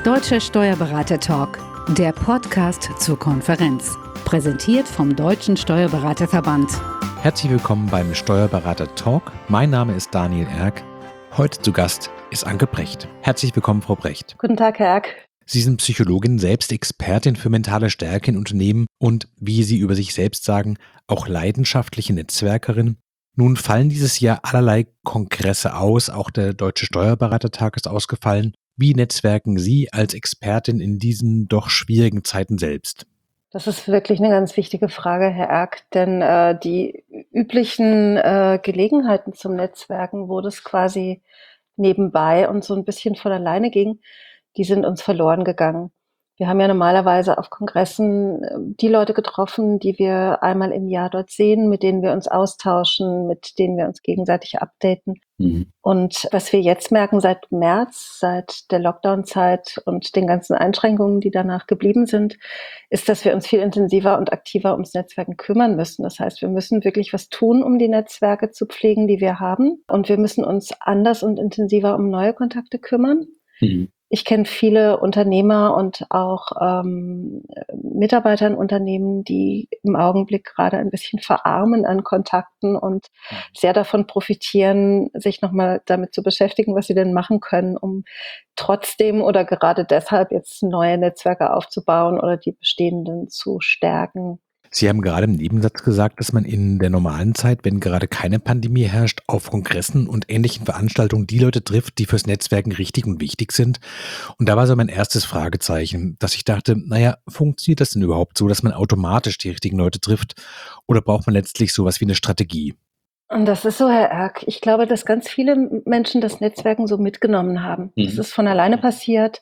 Deutscher Steuerberater-Talk, der Podcast zur Konferenz. Präsentiert vom Deutschen Steuerberaterverband. Herzlich willkommen beim Steuerberater-Talk. Mein Name ist Daniel Erck. Heute zu Gast ist Anke Brecht. Herzlich willkommen, Frau Brecht. Guten Tag, Herr Erck. Sie sind Psychologin, selbst Expertin für mentale Stärke in Unternehmen und, wie Sie über sich selbst sagen, auch leidenschaftliche Netzwerkerin. Nun fallen dieses Jahr allerlei Kongresse aus, auch der Deutsche Steuerberatertag ist ausgefallen. Wie netzwerken Sie als Expertin in diesen doch schwierigen Zeiten selbst? Das ist wirklich eine ganz wichtige Frage, Herr Erck, denn die üblichen Gelegenheiten zum Netzwerken, wo das quasi nebenbei und so ein bisschen von alleine ging, die sind uns verloren gegangen. Wir haben ja normalerweise auf Kongressen die Leute getroffen, die wir einmal im Jahr dort sehen, mit denen wir uns austauschen, mit denen wir uns gegenseitig updaten. Und was wir jetzt merken seit März, seit der Lockdown-Zeit und den ganzen Einschränkungen, die danach geblieben sind, ist, dass wir uns viel intensiver und aktiver ums Netzwerken kümmern müssen. Das heißt, wir müssen wirklich was tun, um die Netzwerke zu pflegen, die wir haben. Und wir müssen uns anders und intensiver um neue Kontakte kümmern. Ich kenne viele Unternehmer und auch Mitarbeiter in Unternehmen, die im Augenblick gerade ein bisschen verarmen an Kontakten und sehr davon profitieren, sich nochmal damit zu beschäftigen, was sie denn machen können, um trotzdem oder gerade deshalb jetzt neue Netzwerke aufzubauen oder die bestehenden zu stärken. Sie haben gerade im Nebensatz gesagt, dass man in der normalen Zeit, wenn gerade keine Pandemie herrscht, auf Kongressen und ähnlichen Veranstaltungen die Leute trifft, die fürs Netzwerken richtig und wichtig sind. Und da war so mein erstes Fragezeichen, dass ich dachte, funktioniert das denn überhaupt so, dass man automatisch die richtigen Leute trifft? Oder braucht man letztlich sowas wie eine Strategie? Und das ist so, Herr Erck. Ich glaube, dass ganz viele Menschen das Netzwerken so mitgenommen haben. Das ist von alleine passiert.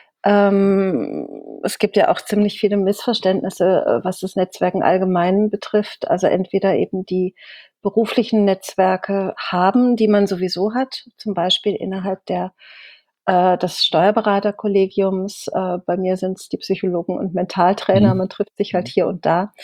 Es gibt ja auch ziemlich viele Missverständnisse, was das Netzwerken allgemein betrifft. Also entweder eben die beruflichen Netzwerke haben, die man sowieso hat, zum Beispiel innerhalb des Steuerberaterkollegiums. Bei mir sind es die Psychologen und Mentaltrainer. Man trifft sich halt hier und da.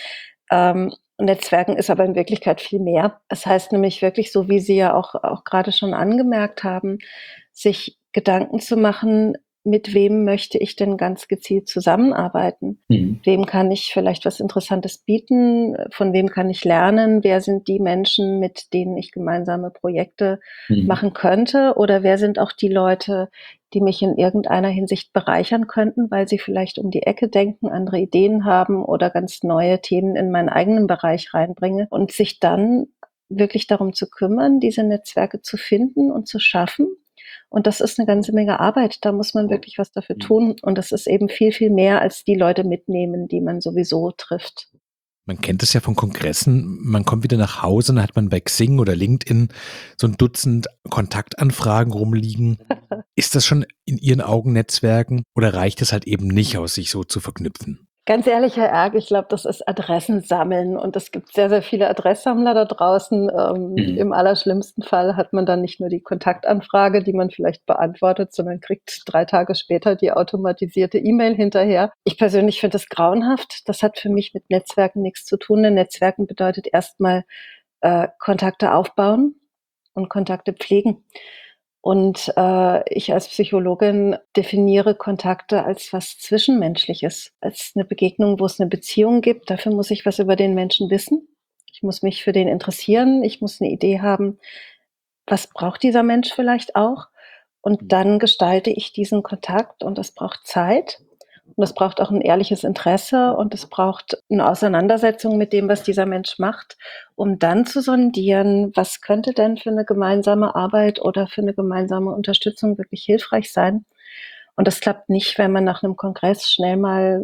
Netzwerken ist aber in Wirklichkeit viel mehr. Es heißt nämlich wirklich, so wie Sie ja auch gerade schon angemerkt haben, sich Gedanken zu machen, mit wem möchte ich denn ganz gezielt zusammenarbeiten? Wem kann ich vielleicht was Interessantes bieten? Von wem kann ich lernen? Wer sind die Menschen, mit denen ich gemeinsame Projekte machen könnte? Oder wer sind auch die Leute, die mich in irgendeiner Hinsicht bereichern könnten, weil sie vielleicht um die Ecke denken, andere Ideen haben oder ganz neue Themen in meinen eigenen Bereich reinbringe und sich dann wirklich darum zu kümmern, diese Netzwerke zu finden und zu schaffen. Und das ist eine ganze Menge Arbeit. Da muss man wirklich was dafür tun. Und das ist eben viel, viel mehr als die Leute mitnehmen, die man sowieso trifft. Man kennt es ja von Kongressen, man kommt wieder nach Hause und dann hat man bei Xing oder LinkedIn so ein Dutzend Kontaktanfragen rumliegen. Ist das schon in Ihren Augen Netzwerken oder reicht es halt eben nicht aus, sich so zu verknüpfen? Ganz ehrlich, Herr Erck, ich glaube, das ist Adressen sammeln und es gibt sehr, sehr viele Adresssammler da draußen. Im allerschlimmsten Fall hat man dann nicht nur die Kontaktanfrage, die man vielleicht beantwortet, sondern kriegt 3 Tage später die automatisierte E-Mail hinterher. Ich persönlich finde das grauenhaft. Das hat für mich mit Netzwerken nichts zu tun, denn Netzwerken bedeutet erstmal Kontakte aufbauen und Kontakte pflegen. Und ich als Psychologin definiere Kontakte als was Zwischenmenschliches, als eine Begegnung, wo es eine Beziehung gibt. Dafür muss ich was über den Menschen wissen. Ich muss mich für den interessieren. Ich muss eine Idee haben, was braucht dieser Mensch vielleicht auch? Und dann gestalte ich diesen Kontakt und das braucht Zeit. Und es braucht auch ein ehrliches Interesse und es braucht eine Auseinandersetzung mit dem, was dieser Mensch macht, um dann zu sondieren, was könnte denn für eine gemeinsame Arbeit oder für eine gemeinsame Unterstützung wirklich hilfreich sein. Und das klappt nicht, wenn man nach einem Kongress schnell mal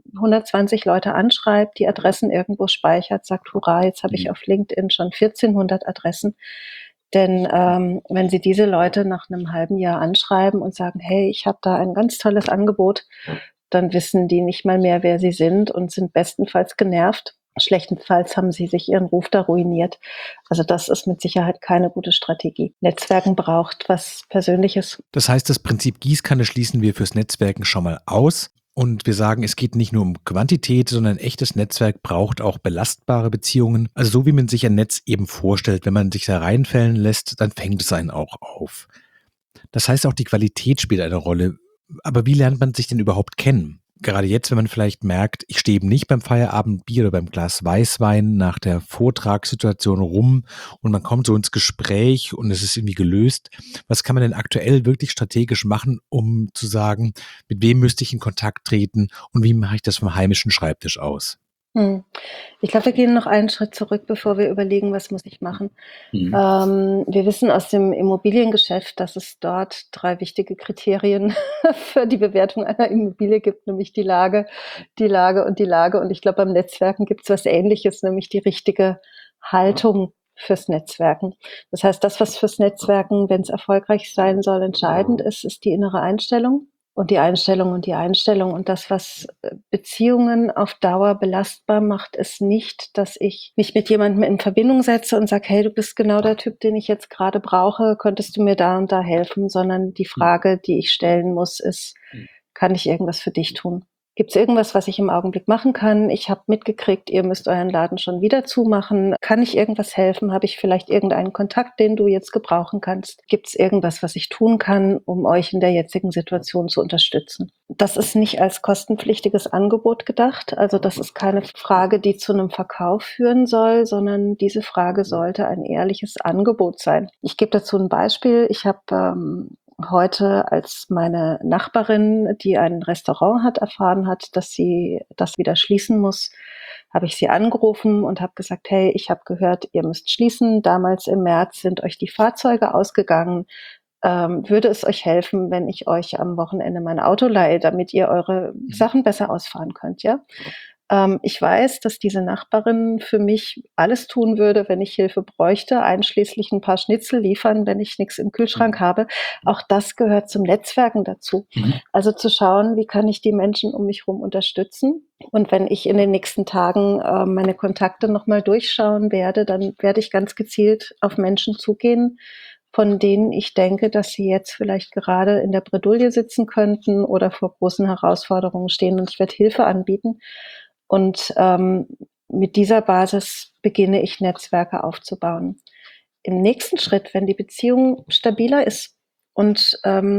120 Leute anschreibt, die Adressen irgendwo speichert, sagt, hurra, jetzt habe ich auf LinkedIn schon 1400 Adressen. Denn wenn Sie diese Leute nach einem halben Jahr anschreiben und sagen, hey, ich habe da ein ganz tolles Angebot, dann wissen die nicht mal mehr, wer sie sind und sind bestenfalls genervt. Schlechtenfalls haben sie sich ihren Ruf da ruiniert. Also das ist mit Sicherheit keine gute Strategie. Netzwerken braucht was Persönliches. Das heißt, das Prinzip Gießkanne schließen wir fürs Netzwerken schon mal aus. Und wir sagen, es geht nicht nur um Quantität, sondern ein echtes Netzwerk braucht auch belastbare Beziehungen. Also so wie man sich ein Netz eben vorstellt, wenn man sich da reinfällen lässt, dann fängt es einen auch auf. Das heißt, auch die Qualität spielt eine Rolle. Aber wie lernt man sich denn überhaupt kennen? Gerade jetzt, wenn man vielleicht merkt, ich stehe eben nicht beim Feierabendbier oder beim Glas Weißwein nach der Vortragssituation rum und man kommt so ins Gespräch und es ist irgendwie gelöst. Was kann man denn aktuell wirklich strategisch machen, um zu sagen, mit wem müsste ich in Kontakt treten und wie mache ich das vom heimischen Schreibtisch aus? Hm. Ich glaube, wir gehen noch einen Schritt zurück, bevor wir überlegen, was muss ich machen. Wir wissen aus dem Immobiliengeschäft, dass es dort 3 wichtige Kriterien für die Bewertung einer Immobilie gibt, nämlich die Lage, die Lage und die Lage. Und ich glaube, beim Netzwerken gibt es was Ähnliches, nämlich die richtige Haltung fürs Netzwerken. Das heißt, das, was fürs Netzwerken, wenn es erfolgreich sein soll, entscheidend ist, ist die innere Einstellung. Und die Einstellung und die Einstellung. Und das, was Beziehungen auf Dauer belastbar macht, ist nicht, dass ich mich mit jemandem in Verbindung setze und sage, hey, du bist genau der Typ, den ich jetzt gerade brauche, könntest du mir da und da helfen, sondern die Frage, die ich stellen muss, ist, kann ich irgendwas für dich tun? Gibt es irgendwas, was ich im Augenblick machen kann? Ich habe mitgekriegt, ihr müsst euren Laden schon wieder zumachen. Kann ich irgendwas helfen? Habe ich vielleicht irgendeinen Kontakt, den du jetzt gebrauchen kannst? Gibt es irgendwas, was ich tun kann, um euch in der jetzigen Situation zu unterstützen? Das ist nicht als kostenpflichtiges Angebot gedacht. Also das ist keine Frage, die zu einem Verkauf führen soll, sondern diese Frage sollte ein ehrliches Angebot sein. Ich gebe dazu ein Beispiel. Ich habe heute, als meine Nachbarin, die ein Restaurant hat, erfahren hat, dass sie das wieder schließen muss, habe ich sie angerufen und habe gesagt, hey, ich habe gehört, ihr müsst schließen. Damals im März sind euch die Fahrzeuge ausgegangen. Würde es euch helfen, wenn ich euch am Wochenende mein Auto leihe, damit ihr eure Sachen besser ausfahren könnt, ja? Ich weiß, dass diese Nachbarin für mich alles tun würde, wenn ich Hilfe bräuchte, einschließlich ein paar Schnitzel liefern, wenn ich nichts im Kühlschrank habe. Auch das gehört zum Netzwerken dazu. Also zu schauen, wie kann ich die Menschen um mich herum unterstützen? Und wenn ich in den nächsten Tagen meine Kontakte nochmal durchschauen werde, dann werde ich ganz gezielt auf Menschen zugehen, von denen ich denke, dass sie jetzt vielleicht gerade in der Bredouille sitzen könnten oder vor großen Herausforderungen stehen, und ich werde Hilfe anbieten. Und mit dieser Basis beginne ich, Netzwerke aufzubauen. Im nächsten Schritt, wenn die Beziehung stabiler ist und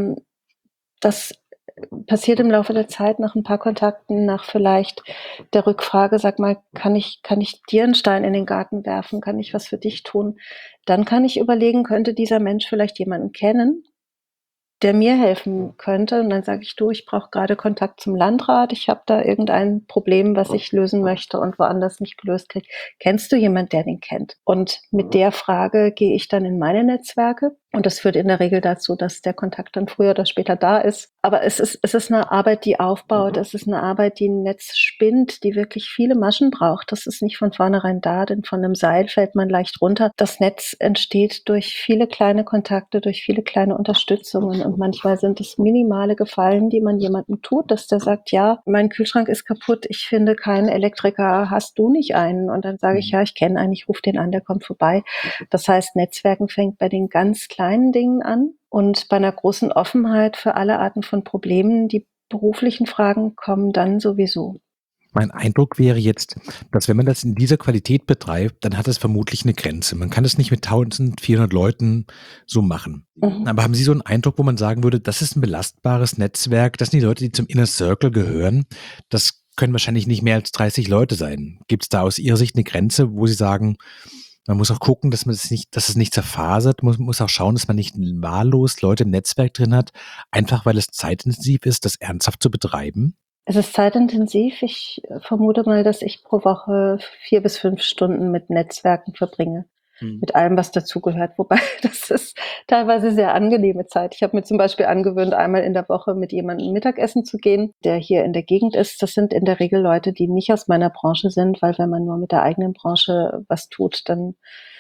das passiert im Laufe der Zeit nach ein paar Kontakten, nach vielleicht der Rückfrage, sag mal, kann ich dir einen Stein in den Garten werfen? Kann ich was für dich tun? Dann kann ich überlegen, könnte dieser Mensch vielleicht jemanden kennen, der mir helfen könnte. Und dann sage ich, du, ich brauche gerade Kontakt zum Landrat. Ich habe da irgendein Problem, was ich lösen möchte und woanders nicht gelöst kriege. Kennst du jemanden, der den kennt? Und mit der Frage gehe ich dann in meine Netzwerke. Und das führt in der Regel dazu, dass der Kontakt dann früher oder später da ist. Aber es ist eine Arbeit, die aufbaut. Es ist eine Arbeit, die ein Netz spinnt, die wirklich viele Maschen braucht. Das ist nicht von vornherein da, denn von einem Seil fällt man leicht runter. Das Netz entsteht durch viele kleine Kontakte, durch viele kleine Unterstützungen. Und manchmal sind es minimale Gefallen, die man jemandem tut, dass der sagt, ja, mein Kühlschrank ist kaputt, ich finde keinen Elektriker, hast du nicht einen? Und dann sage ich, ja, ich kenne einen, ich rufe den an, der kommt vorbei. Das heißt, Netzwerken fängt bei den ganz kleinen Dingen an und bei einer großen Offenheit für alle Arten von Problemen. Die beruflichen Fragen kommen dann sowieso. Mein Eindruck wäre jetzt, dass wenn man das in dieser Qualität betreibt, dann hat es vermutlich eine Grenze. Man kann es nicht mit 1400 Leuten so machen. Aber haben Sie so einen Eindruck, wo man sagen würde, das ist ein belastbares Netzwerk, das sind die Leute, die zum Inner Circle gehören, das können wahrscheinlich nicht mehr als 30 Leute sein. Gibt es da aus Ihrer Sicht eine Grenze, wo Sie sagen, man muss auch gucken, dass es nicht zerfasert, muss auch schauen, dass man nicht wahllos Leute im Netzwerk drin hat, einfach weil es zeitintensiv ist, das ernsthaft zu betreiben? Es ist zeitintensiv. Ich vermute mal, dass ich pro Woche 4 bis 5 Stunden mit Netzwerken verbringe. Mit allem, was dazugehört. Wobei, das ist teilweise sehr angenehme Zeit. Ich habe mir zum Beispiel angewöhnt, einmal in der Woche mit jemandem Mittagessen zu gehen, der hier in der Gegend ist. Das sind in der Regel Leute, die nicht aus meiner Branche sind, weil wenn man nur mit der eigenen Branche was tut, dann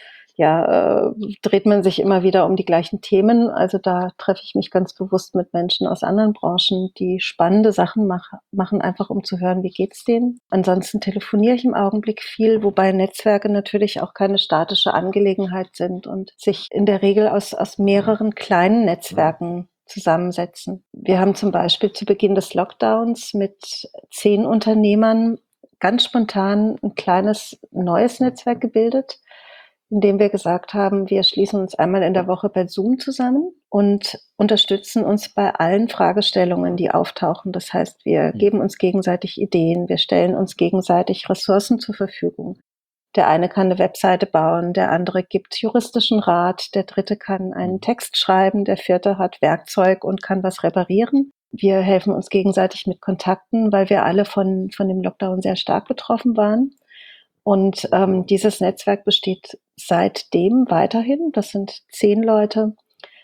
dreht man sich immer wieder um die gleichen Themen. Also da treffe ich mich ganz bewusst mit Menschen aus anderen Branchen, die spannende Sachen machen, einfach um zu hören, wie geht's denen. Ansonsten telefoniere ich im Augenblick viel, wobei Netzwerke natürlich auch keine statische Angelegenheit sind und sich in der Regel aus mehreren kleinen Netzwerken zusammensetzen. Wir haben zum Beispiel zu Beginn des Lockdowns mit 10 Unternehmern ganz spontan ein kleines neues Netzwerk gebildet. indem wir gesagt haben, wir schließen uns einmal in der Woche per Zoom zusammen und unterstützen uns bei allen Fragestellungen, die auftauchen. Das heißt, wir geben uns gegenseitig Ideen, wir stellen uns gegenseitig Ressourcen zur Verfügung. Der eine kann eine Webseite bauen, der andere gibt juristischen Rat, der dritte kann einen Text schreiben, der vierte hat Werkzeug und kann was reparieren. Wir helfen uns gegenseitig mit Kontakten, weil wir alle von dem Lockdown sehr stark betroffen waren. Und dieses Netzwerk besteht seitdem weiterhin. Das sind 10 Leute.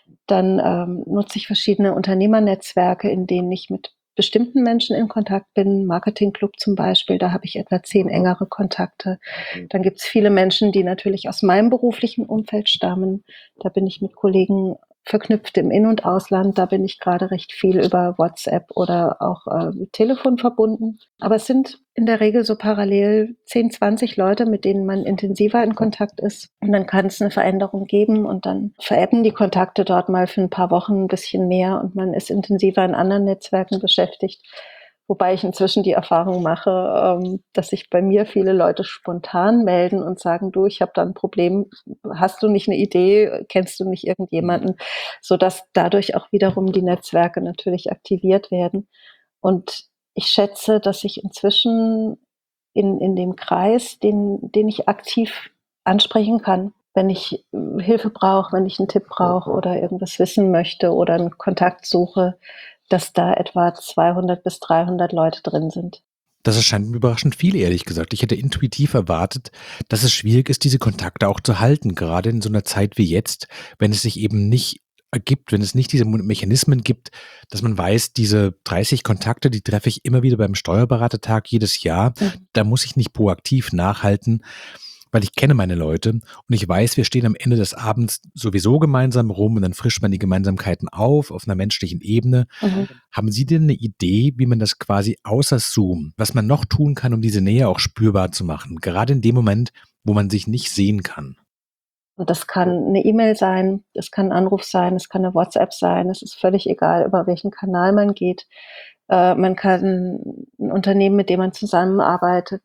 Dann nutze ich verschiedene Unternehmernetzwerke, in denen ich mit bestimmten Menschen in Kontakt bin. Marketingclub zum Beispiel, da habe ich etwa 10 engere Kontakte. Dann gibt es viele Menschen, die natürlich aus meinem beruflichen Umfeld stammen. Da bin ich mit Kollegen verknüpft im In- und Ausland. Da bin ich gerade recht viel über WhatsApp oder auch Telefon verbunden. Aber es sind in der Regel so parallel 10, 20 Leute, mit denen man intensiver in Kontakt ist. Und dann kann es eine Veränderung geben und dann verebben die Kontakte dort mal für ein paar Wochen ein bisschen mehr und man ist intensiver in anderen Netzwerken beschäftigt. Wobei ich inzwischen die Erfahrung mache, dass sich bei mir viele Leute spontan melden und sagen, du, ich habe da ein Problem, hast du nicht eine Idee, kennst du nicht irgendjemanden, sodass dadurch auch wiederum die Netzwerke natürlich aktiviert werden. Und ich schätze, dass ich inzwischen in dem Kreis, den ich aktiv ansprechen kann, wenn ich Hilfe brauche, wenn ich einen Tipp brauche oder irgendwas wissen möchte oder einen Kontakt suche, dass da etwa 200 bis 300 Leute drin sind. Das erscheint mir überraschend viel, ehrlich gesagt. Ich hätte intuitiv erwartet, dass es schwierig ist, diese Kontakte auch zu halten, gerade in so einer Zeit wie jetzt, wenn es sich eben nicht ergibt, wenn es nicht diese Mechanismen gibt, dass man weiß, diese 30 Kontakte, die treffe ich immer wieder beim Steuerberatertag jedes Jahr. Da muss ich nicht proaktiv nachhalten, weil ich kenne meine Leute und ich weiß, wir stehen am Ende des Abends sowieso gemeinsam rum und dann frischt man die Gemeinsamkeiten auf einer menschlichen Ebene. Haben Sie denn eine Idee, wie man das quasi außer Zoom, was man noch tun kann, um diese Nähe auch spürbar zu machen, gerade in dem Moment, wo man sich nicht sehen kann? Und das kann eine E-Mail sein, das kann ein Anruf sein, es kann eine WhatsApp sein, es ist völlig egal, über welchen Kanal man geht. Man kann ein Unternehmen, mit dem man zusammenarbeitet,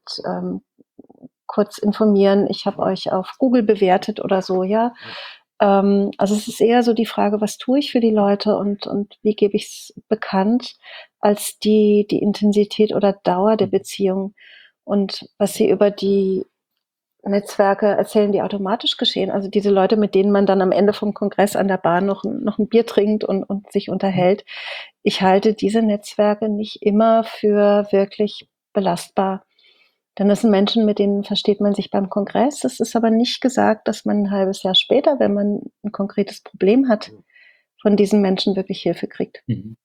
kurz informieren, ich habe euch auf Google bewertet oder so, ja. Also es ist eher so die Frage, was tue ich für die Leute und wie gebe ich es bekannt, als die Intensität oder Dauer der Beziehung. Und was sie über die Netzwerke erzählen, die automatisch geschehen. Also diese Leute, mit denen man dann am Ende vom Kongress an der Bar noch ein Bier trinkt und sich unterhält. Ich halte diese Netzwerke nicht immer für wirklich belastbar. Denn das sind Menschen, mit denen versteht man sich beim Kongress. Es ist aber nicht gesagt, dass man ein halbes Jahr später, wenn man ein konkretes Problem hat, von diesen Menschen wirklich Hilfe kriegt.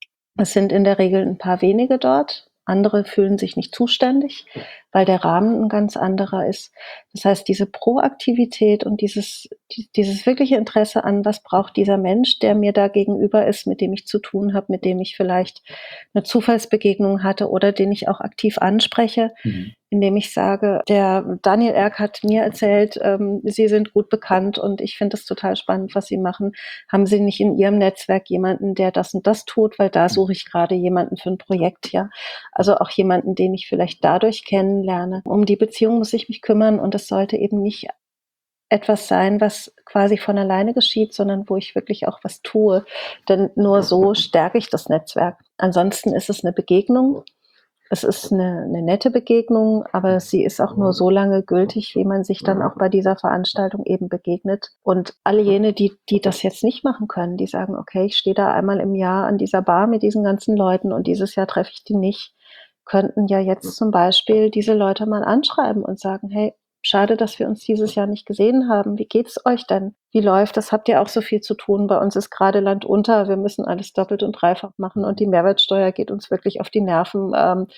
Es sind in der Regel ein paar wenige dort. Andere fühlen sich nicht zuständig, weil der Rahmen ein ganz anderer ist. Das heißt, diese Proaktivität und dieses wirkliche Interesse an, was braucht dieser Mensch, der mir da gegenüber ist, mit dem ich zu tun habe, mit dem ich vielleicht eine Zufallsbegegnung hatte oder den ich auch aktiv anspreche, indem ich sage, der Daniel Erck hat mir erzählt, Sie sind gut bekannt und ich finde es total spannend, was Sie machen. Haben Sie nicht in Ihrem Netzwerk jemanden, der das und das tut, weil da suche ich gerade jemanden für ein Projekt, ja. Also auch jemanden, den ich vielleicht dadurch kennenlerne. Um die Beziehung muss ich mich kümmern und es sollte eben nicht etwas sein, was quasi von alleine geschieht, sondern wo ich wirklich auch was tue. Denn nur so stärke ich das Netzwerk. Ansonsten ist es eine Begegnung. Es ist eine nette Begegnung, aber sie ist auch nur so lange gültig, wie man sich dann auch bei dieser Veranstaltung eben begegnet. Und alle jene, die das jetzt nicht machen können, die sagen, okay, ich stehe da einmal im Jahr an dieser Bar mit diesen ganzen Leuten und dieses Jahr treffe ich die nicht, könnten ja jetzt zum Beispiel diese Leute mal anschreiben und sagen, hey, schade, dass wir uns dieses Jahr nicht gesehen haben. Wie geht's euch denn? Wie läuft das? Habt ihr auch so viel zu tun? Bei uns ist gerade Land unter. Wir müssen alles doppelt und dreifach machen und die Mehrwertsteuer geht uns wirklich auf die Nerven.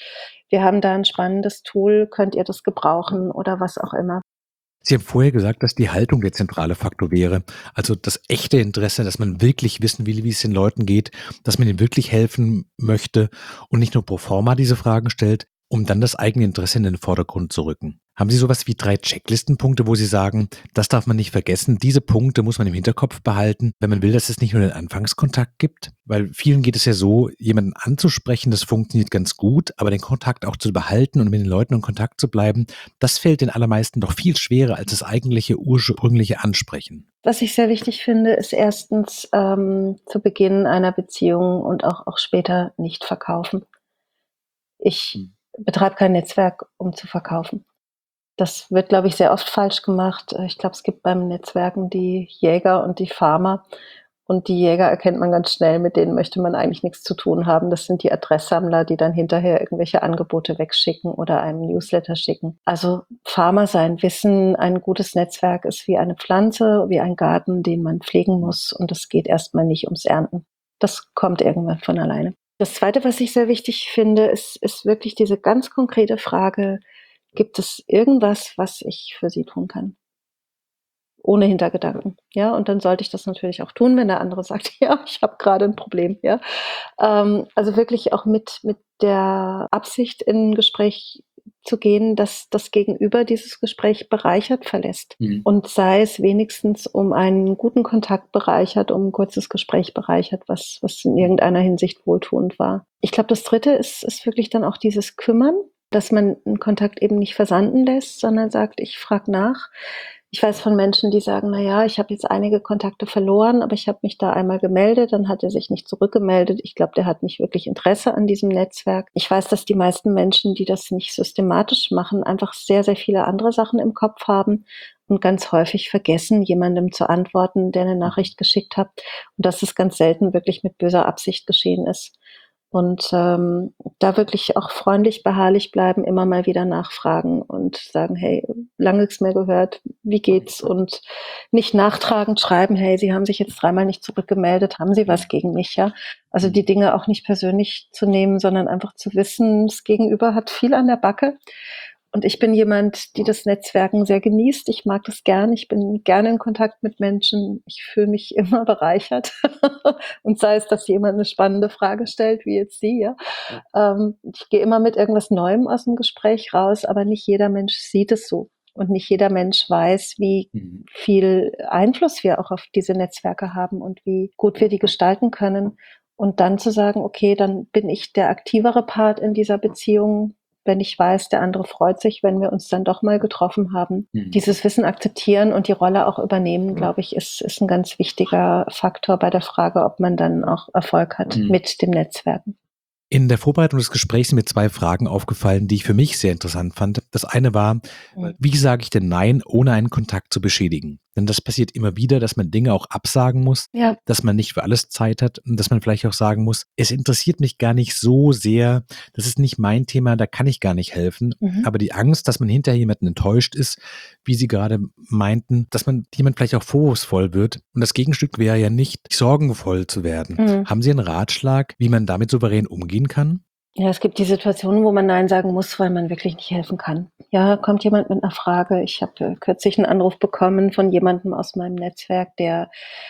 Wir haben da ein spannendes Tool. Könnt ihr das gebrauchen oder was auch immer? Sie haben vorher gesagt, dass die Haltung der zentrale Faktor wäre. Also das echte Interesse, dass man wirklich wissen will, wie es den Leuten geht, dass man ihnen wirklich helfen möchte und nicht nur pro forma diese Fragen stellt, um dann das eigene Interesse in den Vordergrund zu rücken. Haben Sie sowas wie 3 Checklistenpunkte, wo Sie sagen, das darf man nicht vergessen, diese Punkte muss man im Hinterkopf behalten, wenn man will, dass es nicht nur den Anfangskontakt gibt? Weil vielen geht es ja so, jemanden anzusprechen, das funktioniert ganz gut, aber den Kontakt auch zu behalten und mit den Leuten in Kontakt zu bleiben, das fällt den allermeisten doch viel schwerer als das eigentliche ursprüngliche Ansprechen. Was ich sehr wichtig finde, ist erstens zu Beginn einer Beziehung und auch später nicht verkaufen. Ich betreibe kein Netzwerk, um zu verkaufen. Das wird, glaube ich, sehr oft falsch gemacht. Ich glaube, es gibt beim Netzwerken die Jäger und die Farmer. Und die Jäger erkennt man ganz schnell, mit denen möchte man eigentlich nichts zu tun haben. Das sind die Adresssammler, die dann hinterher irgendwelche Angebote wegschicken oder einem Newsletter schicken. Also Farmer sein, wissen, ein gutes Netzwerk ist wie eine Pflanze, wie ein Garten, den man pflegen muss. Und es geht erstmal nicht ums Ernten. Das kommt irgendwann von alleine. Das Zweite, was ich sehr wichtig finde, ist wirklich diese ganz konkrete Frage: Gibt es irgendwas, was ich für Sie tun kann? Ohne Hintergedanken, ja? Und dann sollte ich das natürlich auch tun, wenn der andere sagt: „Ja, ich habe gerade ein Problem“, ja? Also wirklich auch mit der Absicht in 'n Gespräch zu gehen, dass das Gegenüber dieses Gespräch bereichert verlässt. Und sei es wenigstens um einen guten Kontakt bereichert, um 'n kurzes Gespräch bereichert, was in irgendeiner Hinsicht wohltuend war. Ich glaube, das Dritte ist wirklich dann auch dieses Kümmern, dass man 'n Kontakt eben nicht versanden lässt, sondern sagt: „Ich frage nach.“ Ich weiß von Menschen, die sagen: „Na ja, ich habe jetzt einige Kontakte verloren, aber ich habe mich da einmal gemeldet, dann hat er sich nicht zurückgemeldet. Ich glaube, der hat nicht wirklich Interesse an diesem Netzwerk.“ Ich weiß, dass die meisten Menschen, die das nicht systematisch machen, einfach sehr, sehr viele andere Sachen im Kopf haben und ganz häufig vergessen, jemandem zu antworten, der 'ne Nachricht geschickt hat, und dass es ganz selten wirklich mit böser Absicht geschehen ist. Und da wirklich auch freundlich, beharrlich bleiben, immer mal wieder nachfragen und sagen: „Hey, lange nichts mehr gehört, wie geht's?“ Und nicht nachtragend schreiben: „Hey, Sie haben sich jetzt dreimal nicht zurückgemeldet, haben Sie was gegen mich?“ Ja? Also die Dinge auch nicht persönlich zu nehmen, sondern einfach zu wissen, das Gegenüber hat viel an der Backe. Und ich bin jemand, die das Netzwerken sehr genießt. Ich mag das gern. Ich bin gerne in Kontakt mit Menschen. Ich fühle mich immer bereichert. Und sei es, dass jemand eine spannende Frage stellt, wie jetzt Sie, ja. Ich gehe immer mit irgendwas Neuem aus dem Gespräch raus, aber nicht jeder Mensch sieht es so. Und nicht jeder Mensch weiß, wie viel Einfluss wir auch auf diese Netzwerke haben und wie gut wir die gestalten können. Und dann zu sagen: „Okay, dann bin ich der aktivere Part in dieser Beziehung“, wenn ich weiß, der andere freut sich, wenn wir uns dann doch mal getroffen haben. Dieses Wissen akzeptieren und die Rolle auch übernehmen, glaube ich, ist 'n ganz wichtiger Faktor bei der Frage, ob man dann auch Erfolg hat mit dem Netzwerken. In der Vorbereitung des Gesprächs sind mir 2 Fragen aufgefallen, die ich für mich sehr interessant fand. Das eine war, wie sage ich denn Nein, ohne einen Kontakt zu beschädigen? Denn das passiert immer wieder, dass man Dinge auch absagen muss, Ja. dass man nicht für alles Zeit hat und dass man vielleicht auch sagen muss, es interessiert mich gar nicht so sehr, das ist nicht mein Thema, da kann ich gar nicht helfen. Aber die Angst, dass man hinterher jemanden enttäuscht ist, wie Sie gerade meinten, dass man jemand vielleicht auch vorwurfsvoll wird. Und das Gegenstück wäre ja nicht, sorgenvoll zu werden. Haben Sie einen Ratschlag, wie man damit souverän umgehen kann? Ja, es gibt die Situationen, wo man nein sagen muss, weil man wirklich nicht helfen kann. Ja, kommt jemand mit 'ner Frage. Ich habe kürzlich 'n Anruf bekommen von jemandem aus meinem Netzwerk, der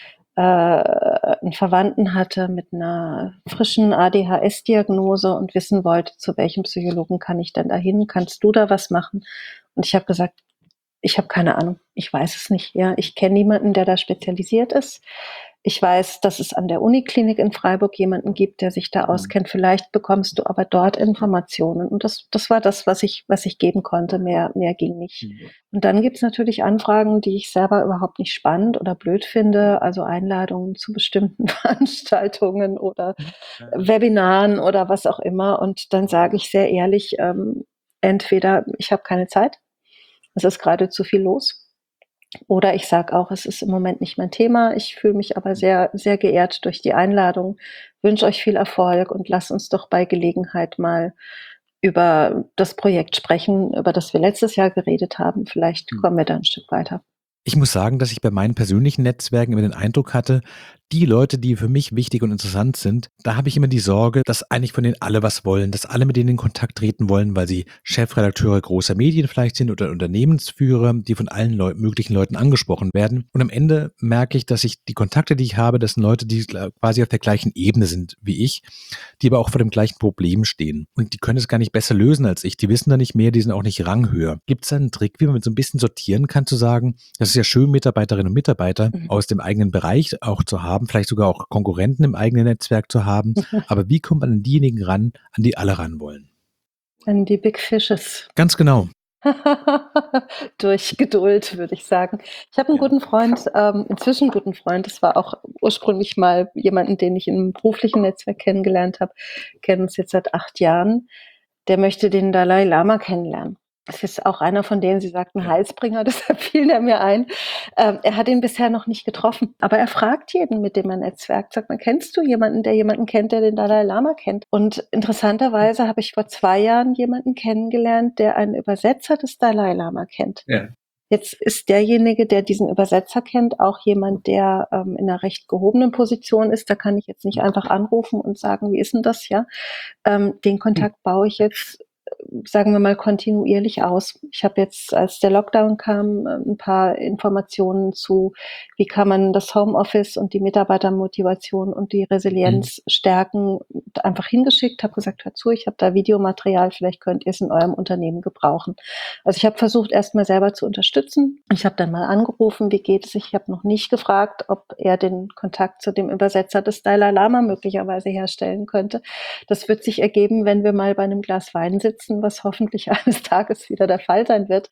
'n Verwandten hatte mit 'ner frischen ADHS-Diagnose und wissen wollte, zu welchem Psychologen kann ich denn da hin? Kannst du da was machen? Und ich habe gesagt: „Ich habe keine Ahnung. Ich weiß es nicht, ja. Ich kenne niemanden, der da spezialisiert ist. Ich weiß, dass es an der Uniklinik in Freiburg jemanden gibt, der sich da auskennt. Vielleicht bekommst du aber dort Informationen.“ Und das war das, was ich geben konnte. Mehr ging nicht. Und dann gibt's natürlich Anfragen, die ich selber überhaupt nicht spannend oder blöd finde, also Einladungen zu bestimmten Veranstaltungen oder Webinaren oder was auch immer. Und dann sage ich sehr ehrlich, entweder ich habe keine Zeit, es ist gerade zu viel los, oder ich sage auch, es ist im Moment nicht mein Thema. Ich fühle mich aber sehr, sehr geehrt durch die Einladung, wünsche euch viel Erfolg und lasst uns doch bei Gelegenheit mal über das Projekt sprechen, über das wir letztes Jahr geredet haben. Vielleicht kommen wir da ein Stück weiter. Ich muss sagen, dass ich bei meinen persönlichen Netzwerken immer den Eindruck hatte, die Leute, die für mich wichtig und interessant sind, da habe ich immer die Sorge, dass eigentlich von denen alle was wollen, dass alle mit denen in Kontakt treten wollen, weil sie Chefredakteure großer Medien vielleicht sind oder Unternehmensführer, die von allen möglichen Leuten angesprochen werden. Und am Ende merke ich, dass die Kontakte, die ich habe, das sind Leute, die quasi auf der gleichen Ebene sind wie ich, die aber auch vor dem gleichen Problem stehen. Und die können es gar nicht besser lösen als ich. Die wissen da nicht mehr, die sind auch nicht ranghöher. Gibt es da einen Trick, wie man so ein bisschen sortieren kann, zu sagen, das ist ja schön, Mitarbeiterinnen und Mitarbeiter aus dem eigenen Bereich auch zu haben, vielleicht sogar auch Konkurrenten im eigenen Netzwerk zu haben. Aber wie kommt man an diejenigen ran, an die alle ran wollen? An die Big Fishes. Ganz genau. Durch Geduld, würde ich sagen. Ich habe einen guten Freund, inzwischen einen guten Freund. Das war auch ursprünglich mal jemanden, den ich im beruflichen Netzwerk kennengelernt habe. Kennen uns jetzt seit 8 Jahren. Der möchte den Dalai Lama kennenlernen. Das ist auch einer von denen, Sie sagten Heilsbringer, deshalb fiel der mir ein. Er hat ihn bisher noch nicht getroffen, aber er fragt jeden, mit dem er netzwerkt. Sagt man, kennst du jemanden, der jemanden kennt, der den Dalai Lama kennt? Und interessanterweise habe ich vor 2 Jahren jemanden kennengelernt, der einen Übersetzer des Dalai Lama kennt. Ja. Jetzt ist derjenige, der diesen Übersetzer kennt, auch jemand, der in einer recht gehobenen Position ist. Da kann ich jetzt nicht einfach anrufen und sagen, wie ist denn das, ja? Den Kontakt baue ich jetzt, sagen wir mal, kontinuierlich aus. Ich habe jetzt, als der Lockdown kam, ein paar Informationen zu, wie kann man das Homeoffice und die Mitarbeitermotivation und die Resilienz stärken, einfach hingeschickt, habe gesagt, hör zu, ich habe da Videomaterial, vielleicht könnt ihr es in eurem Unternehmen gebrauchen. Also ich habe versucht, erstmal selber zu unterstützen. Ich habe dann mal angerufen, wie geht es? Ich habe noch nicht gefragt, ob er den Kontakt zu dem Übersetzer des Dalai Lama möglicherweise herstellen könnte. Das wird sich ergeben, wenn wir mal bei einem Glas Wein sitzen, was hoffentlich eines Tages wieder der Fall sein wird.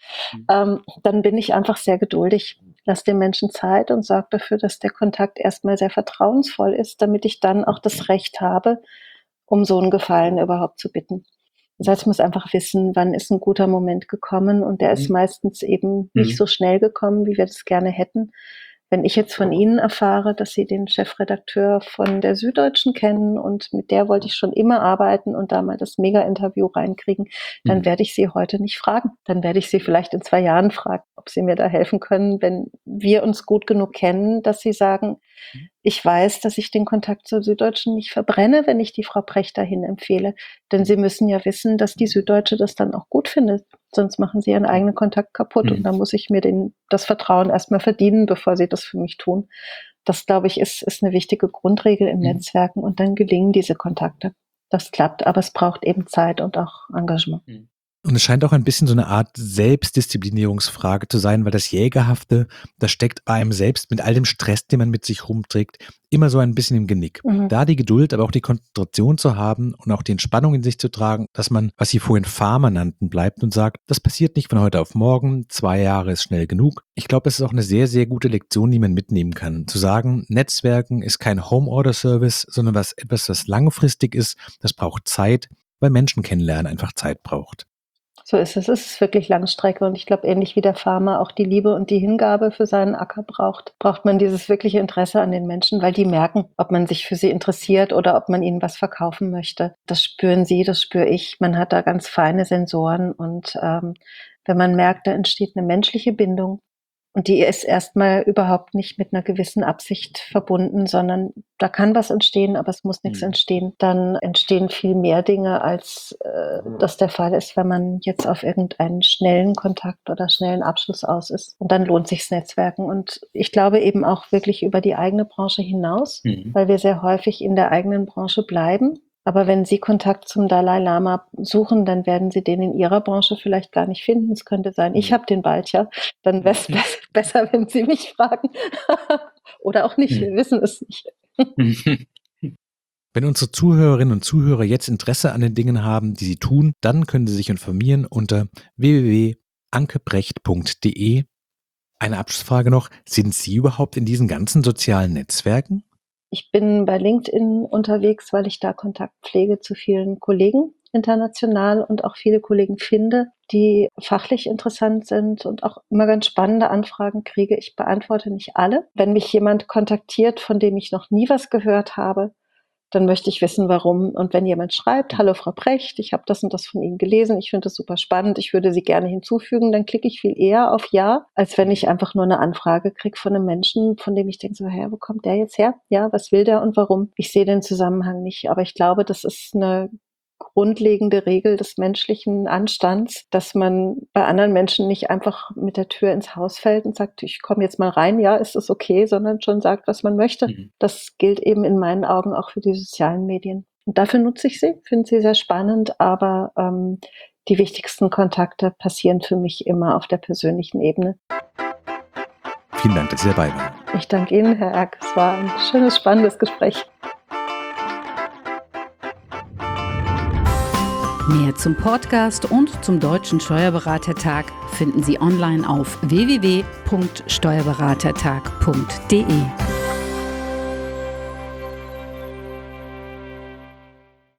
Dann bin ich einfach sehr geduldig. Lass den Menschen Zeit und sorge dafür, dass der Kontakt erstmal sehr vertrauensvoll ist, damit ich dann auch das Recht habe, um so einen Gefallen überhaupt zu bitten. Das heißt, ich muss einfach wissen, wann ist ein guter Moment gekommen, und der ist meistens eben nicht so schnell gekommen, wie wir das gerne hätten. Wenn ich jetzt von Ihnen erfahre, dass Sie den Chefredakteur von der Süddeutschen kennen und mit der wollte ich schon immer arbeiten und da mal das Mega-Interview reinkriegen, dann werde ich Sie heute nicht fragen. Dann werde ich Sie vielleicht in 2 Jahren fragen, ob Sie mir da helfen können, wenn wir uns gut genug kennen, dass Sie sagen, ich weiß, dass ich den Kontakt zur Süddeutschen nicht verbrenne, wenn ich die Frau Precht dahin empfehle. Denn Sie müssen ja wissen, dass die Süddeutsche das dann auch gut findet. Sonst machen Sie Ihren eigenen Kontakt kaputt. Und da muss ich mir das Vertrauen erstmal verdienen, bevor Sie das für mich tun. Das, glaube ich, ist eine wichtige Grundregel im Netzwerken. Und dann gelingen diese Kontakte. Das klappt, aber es braucht eben Zeit und auch Engagement. Und es scheint auch ein bisschen so eine Art Selbstdisziplinierungsfrage zu sein, weil das Jägerhafte, das steckt einem selbst mit all dem Stress, den man mit sich rumträgt, immer so ein bisschen im Genick. Da die Geduld, aber auch die Konzentration zu haben und auch die Entspannung in sich zu tragen, dass man, was Sie vorhin Farmer nannten, bleibt und sagt, das passiert nicht von heute auf morgen, 2 Jahre ist schnell genug. Ich glaube, das ist auch eine sehr, sehr gute Lektion, die man mitnehmen kann. Zu sagen, Netzwerken ist kein Home-Order-Service, sondern etwas, was langfristig ist, das braucht Zeit, weil Menschen kennenlernen einfach Zeit braucht. So ist es. Es ist wirklich Langstrecke, und ich glaube, ähnlich wie der Farmer auch die Liebe und die Hingabe für seinen Acker braucht man dieses wirkliche Interesse an den Menschen, weil die merken, ob man sich für sie interessiert oder ob man ihnen was verkaufen möchte. Das spüren sie, das spüre ich. Man hat da ganz feine Sensoren, und wenn man merkt, da entsteht eine menschliche Bindung, und die ist erstmal überhaupt nicht mit einer gewissen Absicht verbunden, sondern da kann was entstehen, aber es muss nichts entstehen. Dann entstehen viel mehr Dinge, als das der Fall ist, wenn man jetzt auf irgendeinen schnellen Kontakt oder schnellen Abschluss aus ist. Und dann lohnt sich's Netzwerken. Und ich glaube eben auch wirklich über die eigene Branche hinaus, weil wir sehr häufig in der eigenen Branche bleiben. Aber wenn Sie Kontakt zum Dalai Lama suchen, dann werden Sie den in Ihrer Branche vielleicht gar nicht finden. Es könnte sein, ich habe den bald, ja. Dann wäre es besser, wenn Sie mich fragen. Oder auch nicht, wir wissen es nicht. Wenn unsere Zuhörerinnen und Zuhörer jetzt Interesse an den Dingen haben, die sie tun, dann können sie sich informieren unter www.ankebrecht.de. Eine Abschlussfrage noch, sind Sie überhaupt in diesen ganzen sozialen Netzwerken? Ich bin bei LinkedIn unterwegs, weil ich da Kontakt pflege zu vielen Kollegen international und auch viele Kollegen finde, die fachlich interessant sind und auch immer ganz spannende Anfragen kriege. Ich beantworte nicht alle. Wenn mich jemand kontaktiert, von dem ich noch nie was gehört habe, dann möchte ich wissen, warum. Und wenn jemand schreibt, hallo Frau Precht, ich habe das und das von Ihnen gelesen, ich finde das super spannend, ich würde Sie gerne hinzufügen, dann klicke ich viel eher auf Ja, als wenn ich einfach nur eine Anfrage kriege von einem Menschen, von dem ich denke so, wo kommt der jetzt her? Ja, was will der und warum? Ich sehe den Zusammenhang nicht, aber ich glaube, das ist eine grundlegende Regel des menschlichen Anstands, dass man bei anderen Menschen nicht einfach mit der Tür ins Haus fällt und sagt, ich komme jetzt mal rein, ja, ist es okay, sondern schon sagt, was man möchte. Das gilt eben in meinen Augen auch für die sozialen Medien. Und dafür nutze ich sie, finde sie sehr spannend, aber die wichtigsten Kontakte passieren für mich immer auf der persönlichen Ebene. Vielen Dank, dass Sie dabei waren. Ich danke Ihnen, Herr Erck. Es war ein schönes, spannendes Gespräch. Mehr zum Podcast und zum Deutschen Steuerberatertag finden Sie online auf www.steuerberatertag.de.